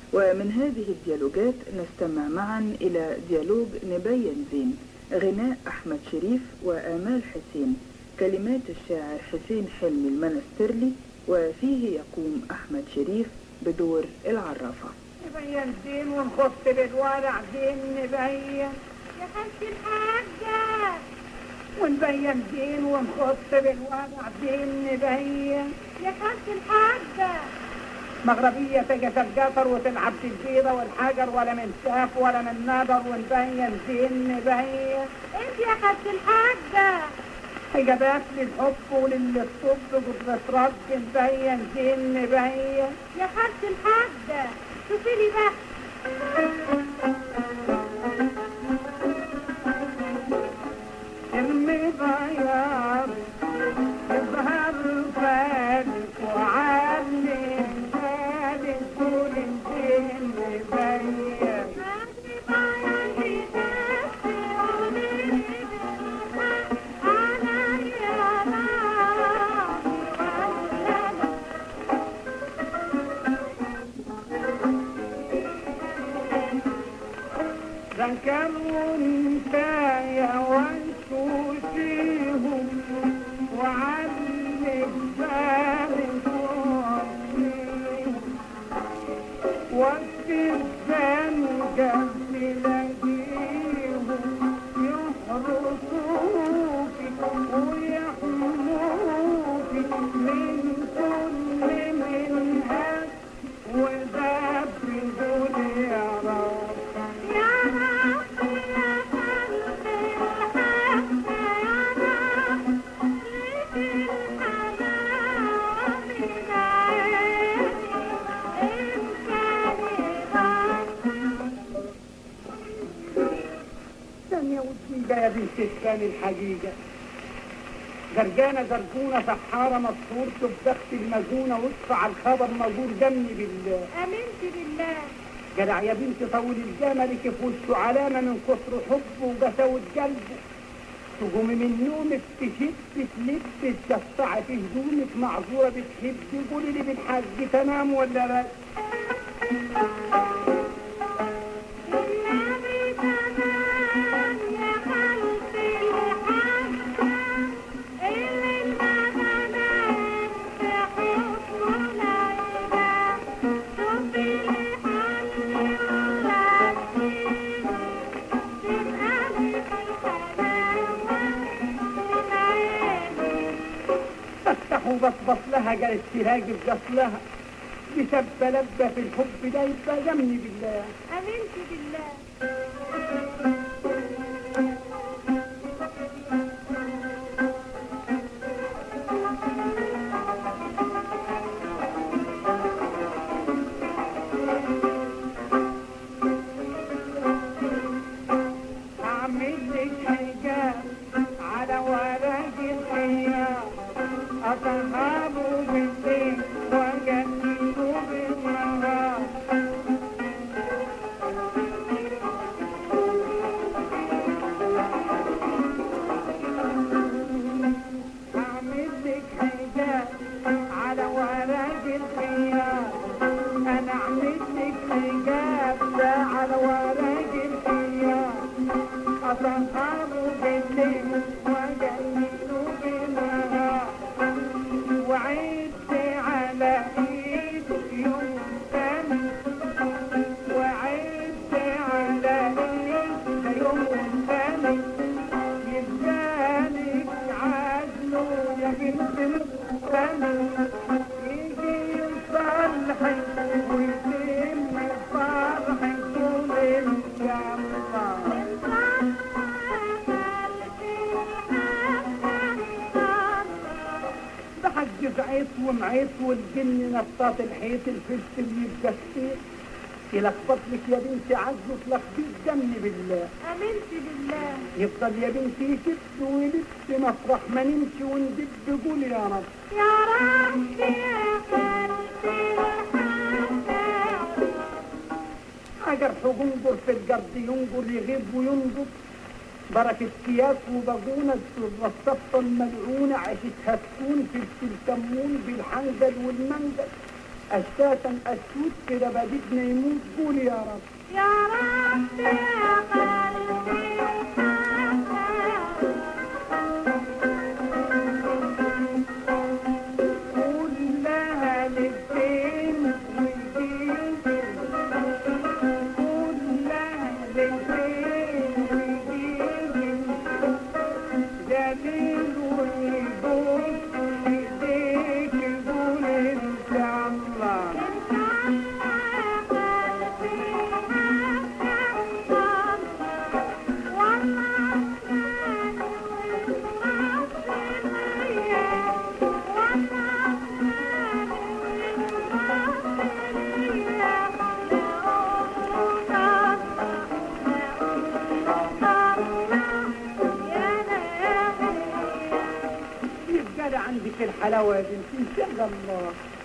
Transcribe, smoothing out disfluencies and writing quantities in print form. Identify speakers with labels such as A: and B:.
A: ومن هذه الديالوجات نستمع معا إلى ديالوج نبين زين، غناء أحمد شريف وآمال حسين، كلمات الشاعر حسين حلمي المنسترلي، وفيه يقوم أحمد شريف بدور العرافة.
B: نبين زين ونخط بالورع زين نبين
C: يا خالتي الحاجة،
B: ونبين زين ونخط بالورع زين نبين
C: يا خالتي الحاجة.
B: مغربية تجي الجطر وتلعب في البيضة والحجر، ولا من شاف ولا من نظر، ونبين زين نبين
C: انت يا خالتي الحاجة.
B: حجابات للحب وللصب قدرة رب، نبين زين نبين
C: يا خالتي الحاجة شوفي لي بقى.
B: المضيار يظهر فالك وعلم فالك ولنزين نبين ذكروا انتايا وانشوشيهم وعلق بارك وعصيهم وفي الزنجة تلاقيهم يحرسوك ويحموك من كل منهج، وده بدون يا رب يا ودي يا بنت الثاني الحقيقة، جرجانة جرجونة سحارة مصفور تبخت المجونة واصفى على الخبر مجور دمي بالله.
C: امنت بالله.
B: جدع يا بنت طول الجمل في وشه علامة من كثر حبه وقساوة قلبه، تقومي من نومك تشد تلب تشفعي في هدومك معذورة بتحبي، قولي لي بالحاج تمام ولا لا؟ وبصبص لها جالس تراجب جصلها بسب لبة في الحب ده، يبقى يمني بالله.
C: امنت بالله.
B: اعمل لك حجاب على ورق الخيار، أصحابه بالليل وجنبه بالنهار، أعمل لك حجاب على ورق الخيار، أنا أعمل لك حجاب ده على ورق الخيار، أصحابه بالليل وجنبه بالنهار، وعدت على ايده يوم تاني، وعدت على ايده يوم تاني، يبقالك عزله يا بنت الثاني، يجي يصلحك ويتم فرحك طول الجنة. حجز عيط ومعيط والجن نطاط الحيط الفلس اللي يبقى السير يلخبط لك يا بنتي عزه تلخبيط دمي بالله.
C: امنت بالله.
B: يفضل يا بنتي يكب ويلف مفرح ما نمشي وندب، قول يا رب
C: يا رب يا خالتي
B: حجر حجنجر في الجرد ينجر يغيب وينجر، بركة كياس وباجونة الرصافة الملعونة عاشت هتكون في الكمون بالحنجل والمنجل، أساسا أسود كده بديتنا يموت. قول يا رب
C: يا رب يا قلبي
B: قول لها للدين والدين، قول لها للدين والدين، جميل ويدوم ايديك قول ان شاء الله. يبقى عندك الحلاوه دي ان شاء الله.